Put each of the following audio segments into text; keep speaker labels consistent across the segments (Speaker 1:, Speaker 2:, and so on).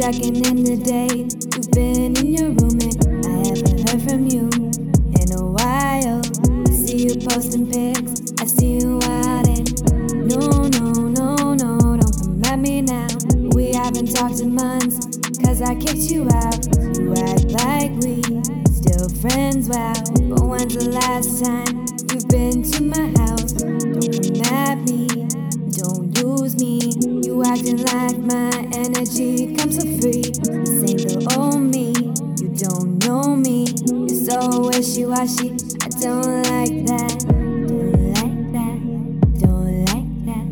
Speaker 1: checking in today. You've been in your room and I haven't heard from you in a while. I see you posting pics, I see you out and no, don't come at me now. We haven't talked in months, cause I kicked you out. You act like we still friends, wow. But when's the last time you've been to my house? Don't come at me, don't use me. You acting like my energy comes for free. This ain't the old me, you don't know me. You're so wishy-washy, I don't like that. Don't like that, don't like that.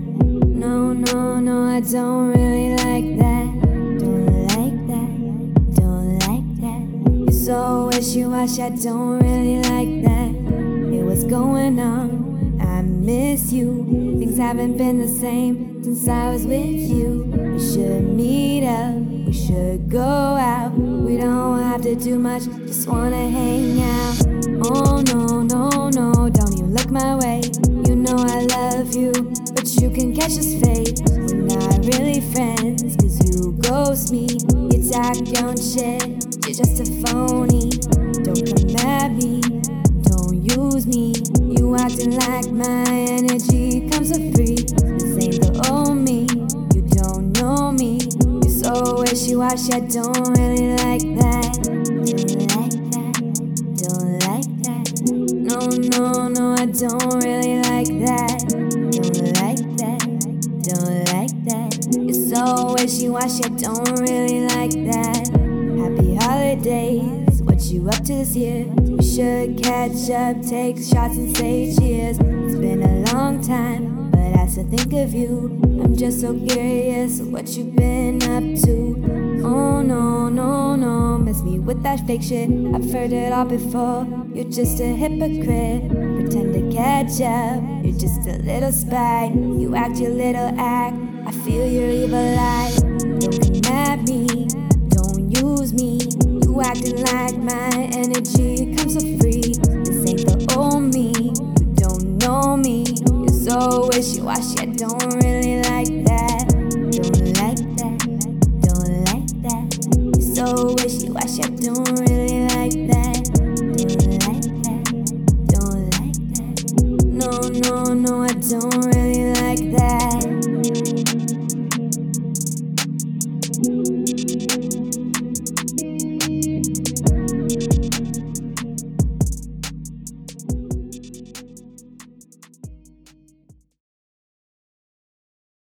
Speaker 1: No, I don't really like that. Don't like that, don't like that. You're so wishy-washy, I don't really like that. Hey, what's going on? I miss you. Things haven't been the same since I was with you. We should meet up, we should go out. We don't have to do much, just wanna hang out. Oh no, don't even look my way. You know I love you, but you can catch this fate. We're not really friends, cause you ghost me. You talk your own shit, you're just a phony. Don't come at me, don't use me. You acting like my energy comes for free. This ain't the old me, you don't know me. You're so wishy-washy, I don't really like that. Don't like that, don't like that. No, I don't really like that. Don't like that, don't like that. You're so wishy-washy, I don't really like that. Happy holidays, what you up to this year? We should catch up, take shots and say cheers. It's been a long time, but I still think of you. I'm just so curious what you've been up to. Oh no, miss me with that fake shit. I've heard it all before. You're just a hypocrite, pretend to catch up. You're just a little spy, you act your little act. I feel your evil eye.